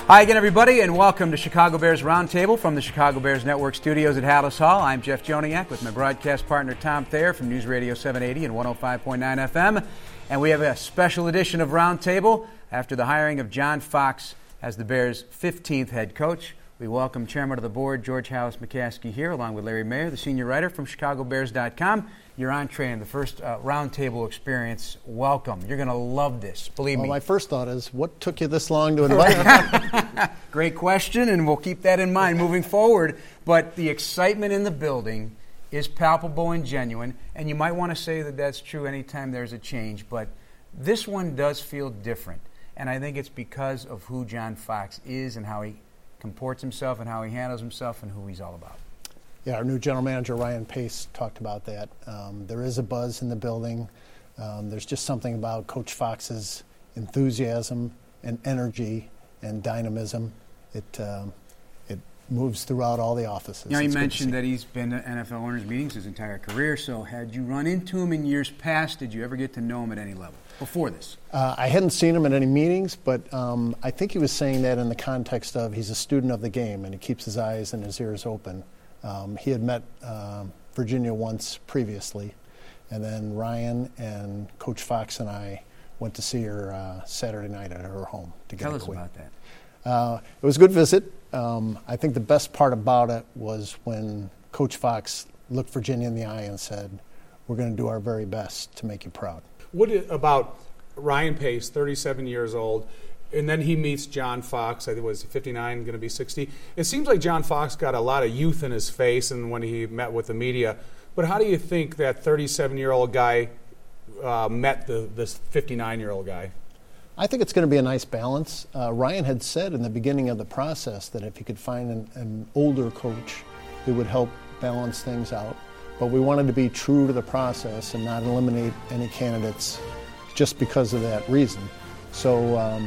Hi again, everybody, and welcome to Chicago Bears Roundtable from the Chicago Bears Network studios at Hallis Hall. I'm Jeff Joniak with my broadcast partner Tom Thayer from News Radio 780 and 105.9 FM. And we have a special edition of Roundtable after the hiring of John Fox as the Bears' 15th head coach. We welcome Chairman of the Board George Halas McCaskey here, along with Larry Mayer, the senior writer from ChicagoBears.com. Your entree in the first Roundtable experience. Welcome. You're going to love this, believe me. My first thought is, what took you this long to invite me? Great question, and we'll keep that in mind moving forward. But the excitement in the building is palpable and genuine, and you might want to say that that's true anytime there's a change, but this one does feel different. And I think it's because of who John Fox is and how he comports himself and how he handles himself and who he's all about. Yeah, our new general manager, Ryan Pace, talked about that. There is a buzz in the building. There's just something about Coach Fox's enthusiasm and energy and dynamism. It moves throughout all the offices. Now, you mentioned that he's been to NFL owners' meetings his entire career, so had you run into him in years past? Did you ever get to know him at any level before this? I hadn't seen him at any meetings, but I think he was saying that in the context of he's a student of the game and he keeps his eyes and his ears open. He had met Virginia once previously, and then Ryan and Coach Fox and I went to see her Saturday night at her home to get Tell a us quick. about that. It was a good visit. I think the best part about it was when Coach Fox looked Virginia in the eye and said, "We're going to do our very best to make you proud." What about Ryan Pace, 37 years old, and then he meets John Fox, I think it was 59, going to be 60. It seems like John Fox got a lot of youth in his face and when he met with the media. But how do you think that 37-year-old guy met this 59-year-old guy? I think it's going to be a nice balance. Ryan had said in the beginning of the process that if he could find an older coach, it would help balance things out. But we wanted to be true to the process and not eliminate any candidates just because of that reason. So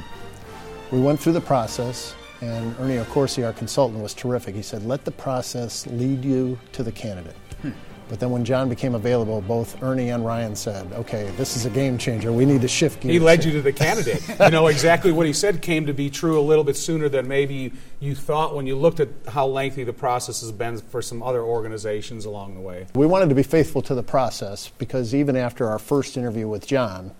we went through the process, and Ernie Accorsi, our consultant, was terrific. He said, let the process lead you to the candidate. But then when John became available, both Ernie and Ryan said, okay, this is a game changer. We need to shift gears. He led you to the candidate. You know, exactly what he said came to be true a little bit sooner than maybe you thought when you looked at how lengthy the process has been for some other organizations along the way. We wanted to be faithful to the process because even after our first interview with John,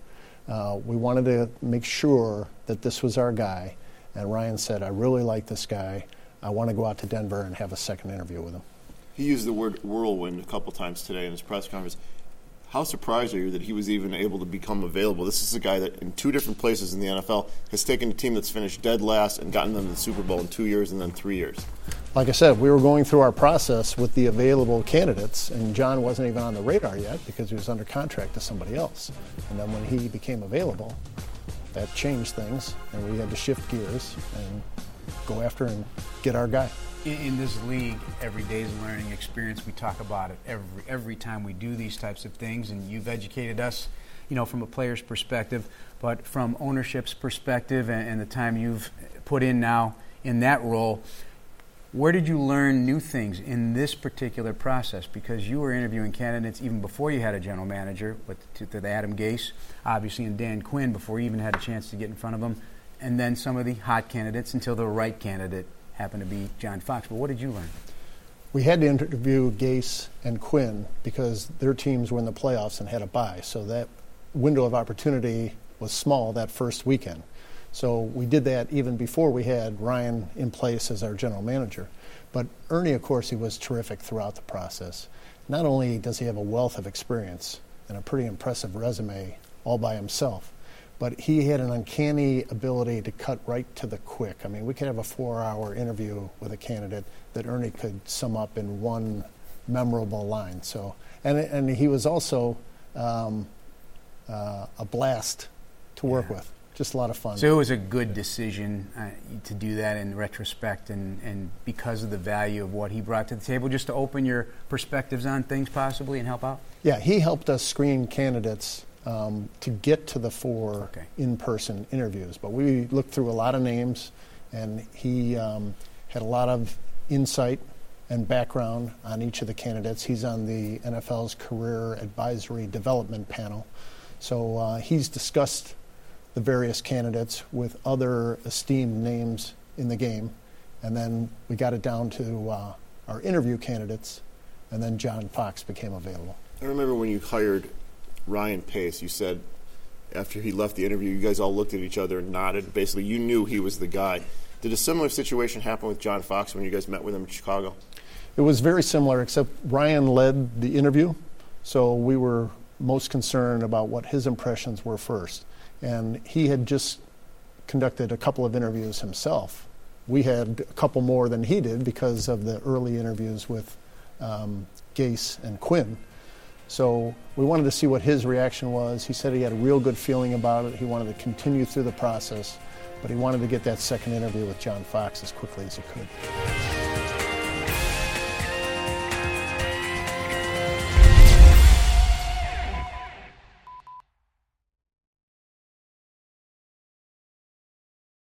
we wanted to make sure that this was our guy. And Ryan said, I really like this guy. I want to go out to Denver and have a second interview with him. He used the word whirlwind a couple times today in his press conference. How surprised are you that he was even able to become available? This is a guy that in two different places in the NFL has taken a team that's finished dead last and gotten them to the Super Bowl in 2 years and then 3 years. Like I said, we were going through our process with the available candidates, and John wasn't even on the radar yet because he was under contract to somebody else. And then when he became available, that changed things, and we had to shift gears and go after and get our guy. In this league, every day is a learning experience. We talk about it every time we do these types of things, and you've educated us, you know, from a player's perspective, but from ownership's perspective and the time you've put in now in that role. Where did you learn new things in this particular process? Because you were interviewing candidates even before you had a general manager, with Adam Gase, obviously, and Dan Quinn before you even had a chance to get in front of them, and then some of the hot candidates until the right candidate happened to be John Fox. But what did you learn? We had to interview Gase and Quinn because their teams were in the playoffs and had a bye. So that window of opportunity was small that first weekend. So we did that even before we had Ryan in place as our general manager. But Ernie Accorsi was terrific throughout the process. Not only does he have a wealth of experience and a pretty impressive resume all by himself, but he had an uncanny ability to cut right to the quick. I mean, we could have a 4-hour interview with a candidate that Ernie could sum up in one memorable line. So, and he was also a blast to work with. Just a lot of fun. So it was a good decision to do that in retrospect and because of the value of what he brought to the table, just to open your perspectives on things possibly and help out? Yeah, he helped us screen candidates to get to the 4 in-person interviews. But we looked through a lot of names, and he had a lot of insight and background on each of the candidates. He's on the NFL's Career Advisory Development Panel. So he's discussed the various candidates with other esteemed names in the game, and then we got it down to our interview candidates, and then John Fox became available. I remember when you hired Ryan Pace, you said after he left the interview, you guys all looked at each other and nodded. Basically, you knew he was the guy. Did a similar situation happen with John Fox when you guys met with him in Chicago? It was very similar, except Ryan led the interview, so we were most concerned about what his impressions were first. And he had just conducted a couple of interviews himself. We had a couple more than he did because of the early interviews with Gase and Quinn. So we wanted to see what his reaction was. He said he had a real good feeling about it. He wanted to continue through the process, but he wanted to get that second interview with John Fox as quickly as he could.